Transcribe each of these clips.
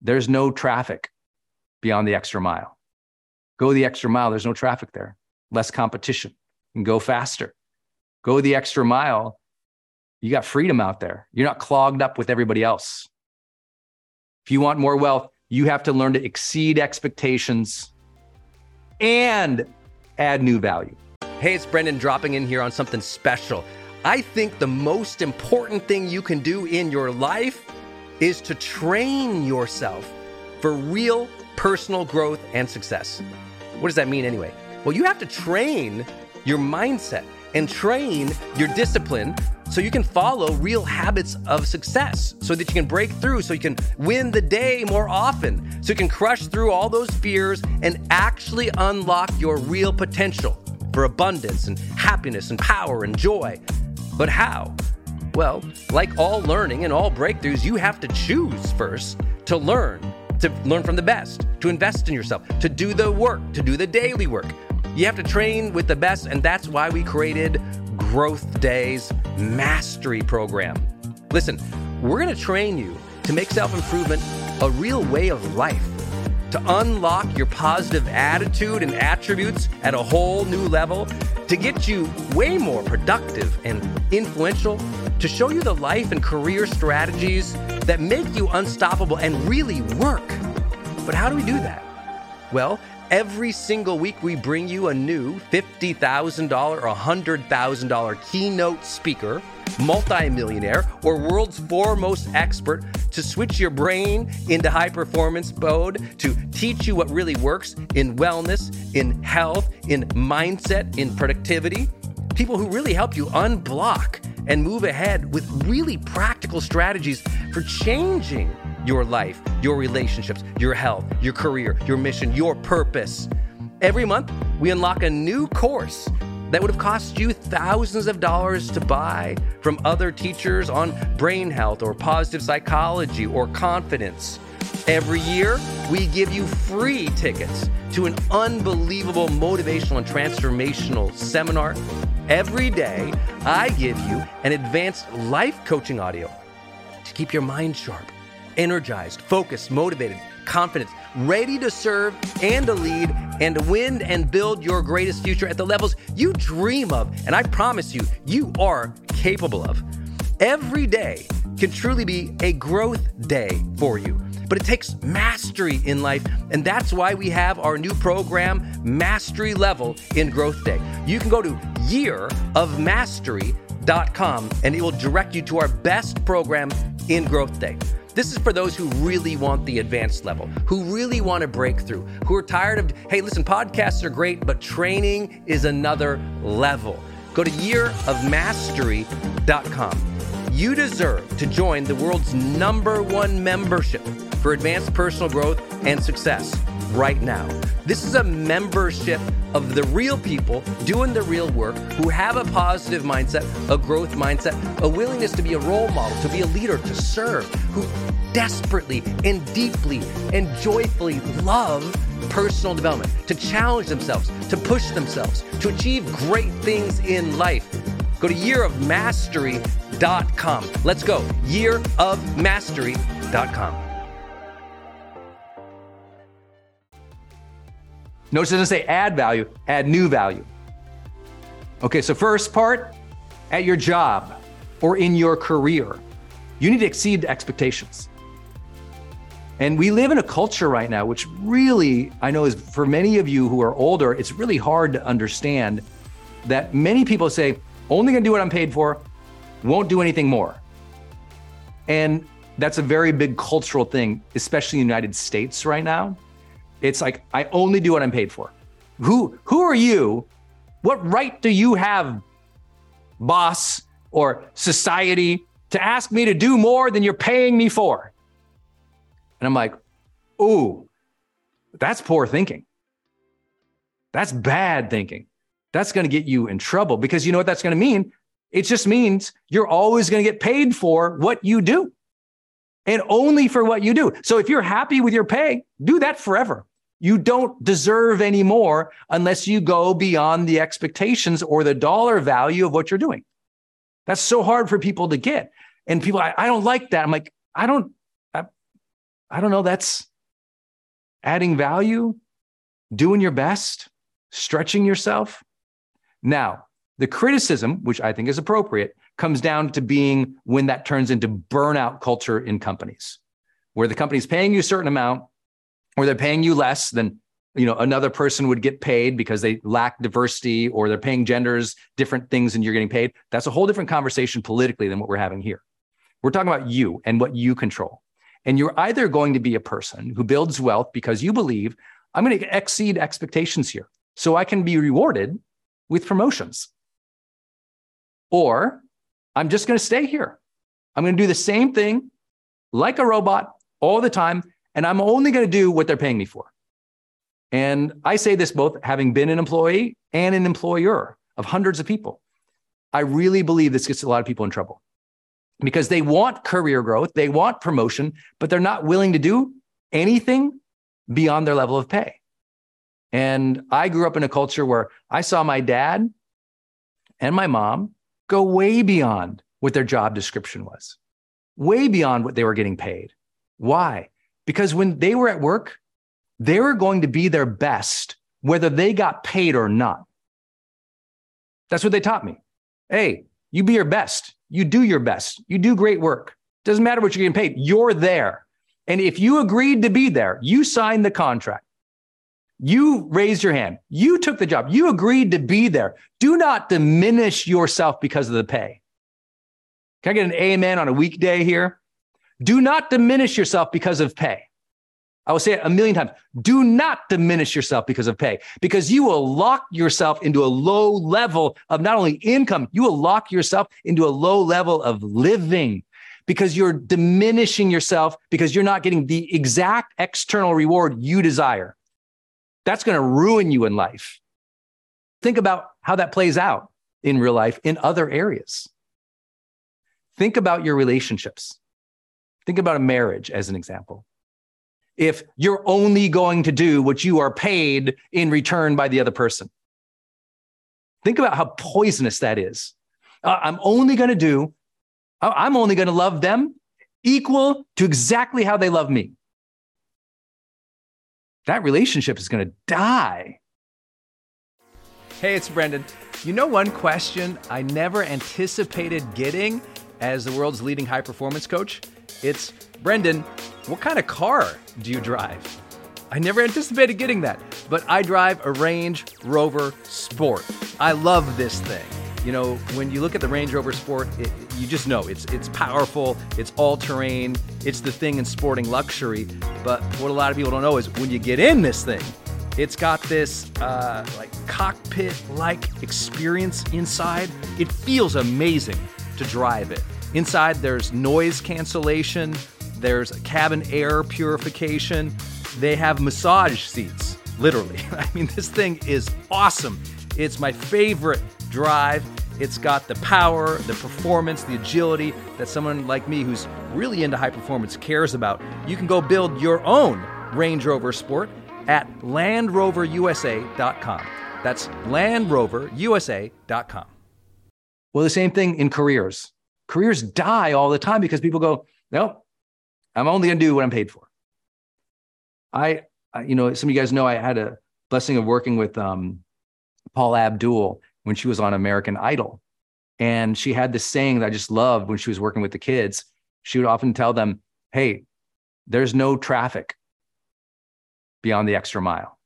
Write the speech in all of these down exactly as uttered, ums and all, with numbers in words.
there's no traffic beyond the extra mile. Go the extra mile, there's no traffic there. Less competition. You can go faster. Go the extra mile. You got freedom out there. You're not clogged up with everybody else. If you want more wealth, you have to learn to exceed expectations and add new value. Hey, it's Brendan dropping in here on something special. I think the most important thing you can do in your life is to train yourself for real personal growth and success. What does that mean anyway? Well, you have to train your mindset and train your discipline so you can follow real habits of success, so that you can break through, so you can win the day more often, so you can crush through all those fears and actually unlock your real potential for abundance and happiness and power and joy. But how? Well, like all learning and all breakthroughs, you have to choose first to learn, to learn from the best, to invest in yourself, to do the work, to do the daily work. You have to train with the best, and that's why we created Growth Day's Mastery Program. Listen, we're going to train you to make self-improvement a real way of life, to unlock your positive attitude and attributes at a whole new level, to get you way more productive and influential, to show you the life and career strategies that make you unstoppable and really work. But how do we do that? Well, every single week we bring you a new fifty thousand dollars or one hundred thousand dollars keynote speaker, multimillionaire, or world's foremost expert to switch your brain into high performance mode, to teach you what really works in wellness, in health, in mindset, in productivity. People who really help you unblock and move ahead with really practical strategies for changing your life, your relationships, your health, your career, your mission, your purpose. Every month, we unlock a new course that would have cost you thousands of dollars to buy from other teachers on brain health or positive psychology or confidence. Every year, we give you free tickets to an unbelievable motivational and transformational seminar. Every day, I give you an advanced life coaching audio to keep your mind sharp, energized, focused, motivated, confident, ready to serve and to lead and to win and build your greatest future at the levels you dream of. And I promise you, you are capable of. Every day can truly be a growth day for you. But it takes mastery in life, and that's why we have our new program, Mastery Level in Growth Day. You can go to year of mastery dot com, and it will direct you to our best program in Growth Day. This is for those who really want the advanced level, who really want to break through, who are tired of, hey, listen, podcasts are great, but training is another level. Go to year of mastery dot com. You deserve to join the world's number one membership for advanced personal growth and success right now. This is a membership of the real people doing the real work, who have a positive mindset, a growth mindset, a willingness to be a role model, to be a leader, to serve, who desperately and deeply and joyfully love personal development, to challenge themselves, to push themselves, to achieve great things in life. Go to year of mastery dot com. Let's go. year of mastery dot com. Notice it doesn't say add value, add new value. Okay, so first part, at your job or in your career, you need to exceed expectations. And we live in a culture right now, which really, I know is for many of you who are older, it's really hard to understand that many people say, only gonna do what I'm paid for, won't do anything more. And that's a very big cultural thing, especially in the United States right now. It's like, I only do what I'm paid for. Who, who are you? What right do you have, boss or society, to ask me to do more than you're paying me for? And I'm like, ooh, that's poor thinking. That's bad thinking. That's going to get you in trouble, because you know what that's going to mean? It just means you're always going to get paid for what you do, and only for what you do. So if you're happy with your pay, do that forever. You don't deserve any more unless you go beyond the expectations or the dollar value of what you're doing. That's so hard for people to get. And people, I, I don't like that. I'm like, I don't, I, I don't know, that's adding value, doing your best, stretching yourself. Now, the criticism, which I think is appropriate, comes down to being when that turns into burnout culture in companies, where the company's paying you a certain amount, or they're paying you less than, you know, another person would get paid because they lack diversity, or they're paying genders different things than you're getting paid. That's a whole different conversation politically than what we're having here. We're talking about you and what you control. And you're either going to be a person who builds wealth because you believe, I'm going to exceed expectations here so I can be rewarded with promotions. Or I'm just going to stay here. I'm going to do the same thing like a robot all the time, and I'm only going to do what they're paying me for. And I say this both having been an employee and an employer of hundreds of people. I really believe this gets a lot of people in trouble because they want career growth, they want promotion, but they're not willing to do anything beyond their level of pay. And I grew up in a culture where I saw my dad and my mom go way beyond what their job description was, way beyond what they were getting paid. Why? Because when they were at work, they were going to be their best, whether they got paid or not. That's what they taught me. Hey, you be your best. You do your best. You do great work. Doesn't matter what you're getting paid. You're there. And if you agreed to be there, you signed the contract. You raised your hand. You took the job. You agreed to be there. Do not diminish yourself because of the pay. Can I get an amen on a weekday here? Do not diminish yourself because of pay. I will say it a million times. Do not diminish yourself because of pay, because you will lock yourself into a low level of not only income, you will lock yourself into a low level of living because you're diminishing yourself because you're not getting the exact external reward you desire. That's going to ruin you in life. Think about how that plays out in real life in other areas. Think about your relationships. Think about a marriage as an example. If you're only going to do what you are paid in return by the other person. Think about how poisonous that is. Uh, I'm only going to do, I'm only going to love them equal to exactly how they love me. That relationship is going to die. Hey, it's Brendan. You know one question I never anticipated getting as the world's leading high-performance coach? It's, Brendan, what kind of car do you drive? I never anticipated getting that, but I drive a Range Rover Sport. I love this thing. You know, when you look at the Range Rover Sport, it, you just know it's it's powerful, it's all-terrain, it's the thing in sporting luxury. But what a lot of people don't know is when you get in this thing, it's got this uh, like cockpit-like experience inside. It feels amazing to drive it. Inside, there's noise cancellation, there's cabin air purification. They have massage seats, literally. I mean, this thing is awesome. It's my favorite drive. It's got the power, the performance, the agility that someone like me who's really into high performance cares about. You can go build your own Range Rover Sport at land rover u s a dot com. That's land rover u s a dot com. Well, the same thing in careers. Careers die all the time because people go, no, I'm only going to do what I'm paid for. I, I, you know, some of you guys know I had a blessing of working with um, Paula Abdul when she was on American Idol. And she had this saying that I just loved when she was working with the kids. She would often tell them, hey, there's no traffic beyond the extra mile.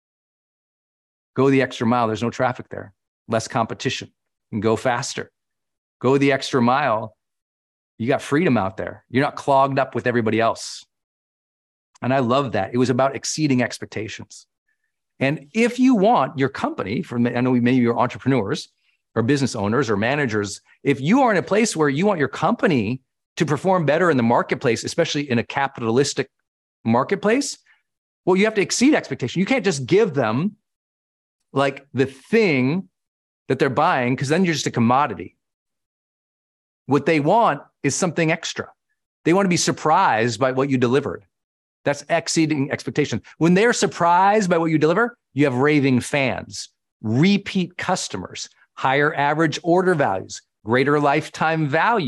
Go the extra mile. There's no traffic there. Less competition. And go faster. Go the extra mile. You got freedom out there. You're not clogged up with everybody else. And I love that. It was about exceeding expectations. And if you want your company, from I know maybe you're entrepreneurs or business owners or managers, if you are in a place where you want your company to perform better in the marketplace, especially in a capitalistic marketplace, well, you have to exceed expectation. You can't just give them like the thing that they're buying, because then you're just a commodity. What they want is something extra. They want to be surprised by what you delivered. That's exceeding expectations. When they're surprised by what you deliver, you have raving fans, repeat customers, higher average order values, greater lifetime value.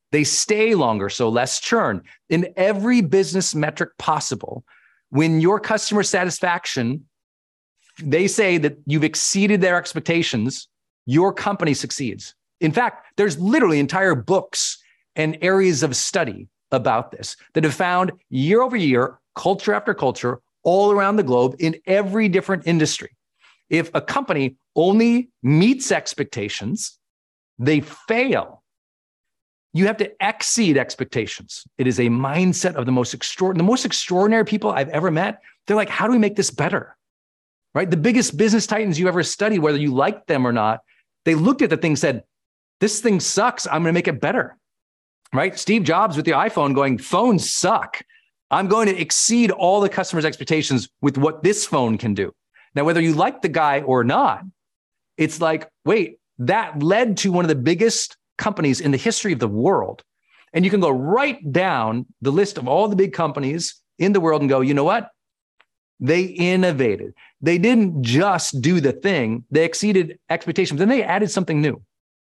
They stay longer, so less churn. In every business metric possible, when your customer satisfaction, they say that you've exceeded their expectations, your company succeeds. In fact, there's literally entire books and areas of study about this that have found year over year, culture after culture, all around the globe in every different industry. If a company only meets expectations, they fail. You have to exceed expectations. It is a mindset of the most extraordinary, the most extraordinary people I've ever met. They're like, how do we make this better? Right? The biggest business titans you ever study, whether you like them or not, they looked at the thing and said, this thing sucks. I'm going to make it better. Right? Steve Jobs with the iPhone going, phones suck. I'm going to exceed all the customers' expectations with what this phone can do. Now, whether you like the guy or not, it's like, wait, that led to one of the biggest companies in the history of the world. And you can go right down the list of all the big companies in the world and go, you know what? They innovated. They didn't just do the thing. They exceeded expectations. Then they added something new.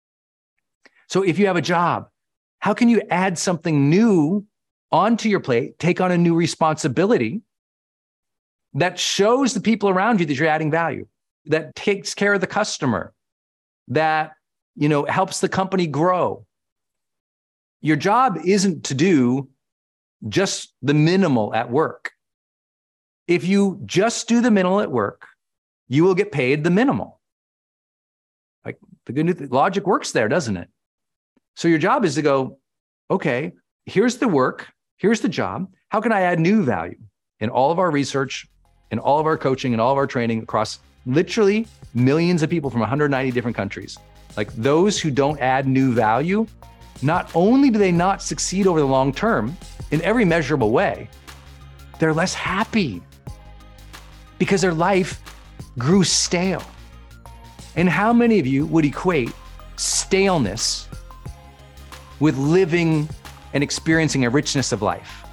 So if you have a job, how can you add something new onto your plate, take on a new responsibility that shows the people around you that you're adding value, that takes care of the customer, that, you know, helps the company grow? Your job isn't to do just the minimal at work. If you just do the minimal at work, you will get paid the minimal. Like the good news, logic works there, doesn't it? So your job is to go, okay, here's the work, here's the job. How can I add new value? In all of our research, in all of our coaching, and all of our training across literally millions of people from one hundred ninety different countries, like those who don't add new value, not only do they not succeed over the long term in every measurable way, they're less happy because their life grew stale. And how many of you would equate staleness with living and experiencing a richness of life?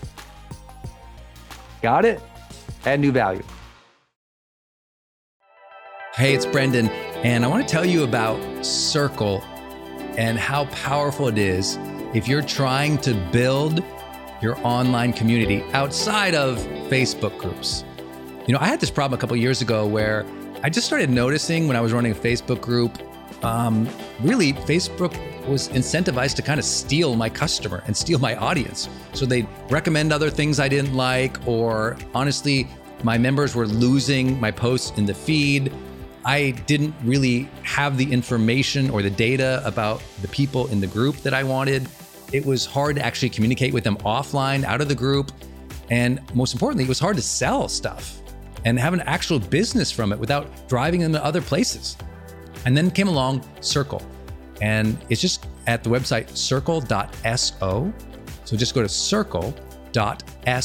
Got it? Add new value. Hey, it's Brendan, and I want to tell you about Circle and how powerful it is if you're trying to build your online community outside of Facebook groups. You know, I had this problem a couple of years ago where I just started noticing when I was running a Facebook group, um, really Facebook was incentivized to kind of steal my customer and steal my audience. So they'd recommend other things I didn't like, or honestly, my members were losing my posts in the feed. I didn't really have the information or the data about the people in the group that I wanted. It was hard to actually communicate with them offline, out of the group. And most importantly, it was hard to sell stuff and have an actual business from it without driving them to other places. And then came along Circle. And it's just at the website circle dot so. So just go to circle dot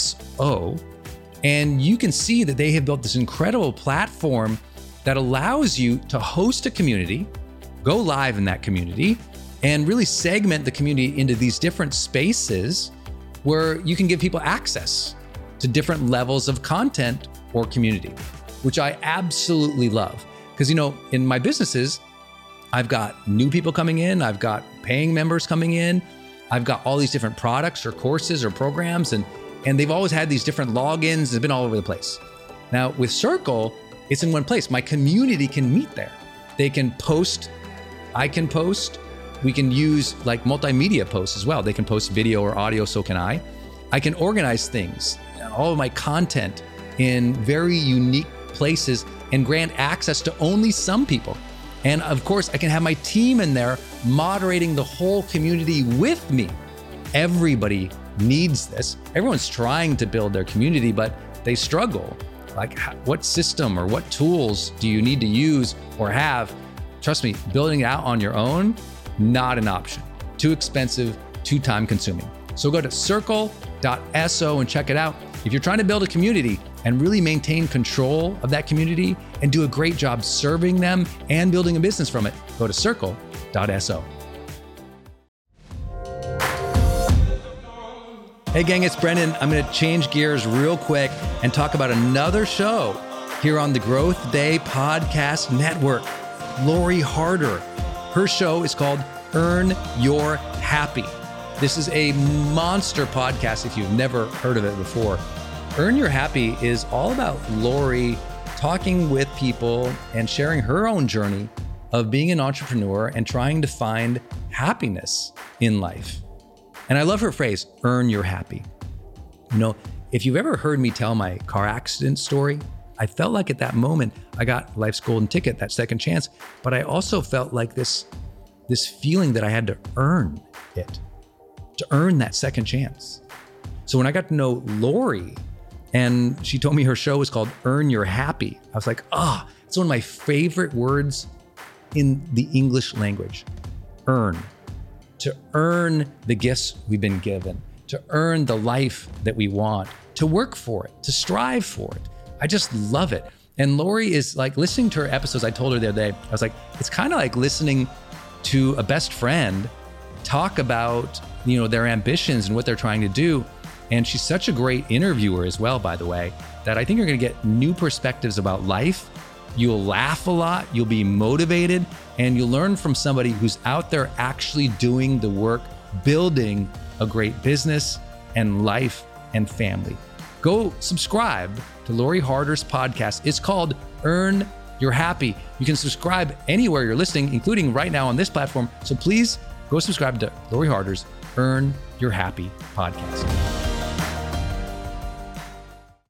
so. And you can see that they have built this incredible platform that allows you to host a community, go live in that community, and really segment the community into these different spaces where you can give people access to different levels of content or community, which I absolutely love. Because, you know, in my businesses, I've got new people coming in, I've got paying members coming in, I've got all these different products or courses or programs, and, and they've always had these different logins. It's been all over the place. Now with Circle, it's in one place. My community can meet there. They can post, I can post, we can use like multimedia posts as well. They can post video or audio, so can I. I can organize things, all of my content in very unique places and grant access to only some people. And of course, I can have my team in there moderating the whole community with me. Everybody needs this. Everyone's trying to build their community, but they struggle. Like, what system or what tools do you need to use or have? Trust me, building it out on your own, not an option. Too expensive, too time consuming. So go to circle dot so and check it out. If you're trying to build a community and really maintain control of that community and do a great job serving them and building a business from it, go to circle dot so. Hey gang, it's Brendan. I'm gonna change gears real quick and talk about another show here on the Growth Day Podcast Network. Lori Harder, her show is called Earn Your Happy. This is a monster podcast if you've never heard of it before. Earn Your Happy is all about Lori talking with people and sharing her own journey of being an entrepreneur and trying to find happiness in life. And I love her phrase, earn your happy. You know, if you've ever heard me tell my car accident story, I felt like at that moment, I got life's golden ticket, that second chance, but I also felt like this, this feeling that I had to earn it, to earn that second chance. So when I got to know Lori and she told me her show was called Earn Your Happy, I was like, ah, oh, it's one of my favorite words in the English language, earn. To earn the gifts we've been given, to earn the life that we want, to work for it, to strive for it. I just love it. And Lori is like, listening to her episodes, I told her the other day, I was like, it's kind of like listening to a best friend talk about, you know, their ambitions and what they're trying to do. And she's such a great interviewer as well, by the way, that I think you're gonna get new perspectives about life. You'll laugh a lot, you'll be motivated, and you'll learn from somebody who's out there actually doing the work, building a great business and life and family. Go subscribe to Lori Harder's podcast. It's called Earn Your Happy. You can subscribe anywhere you're listening, including right now on this platform. So please go subscribe to Lori Harder's Earn Your Happy podcast.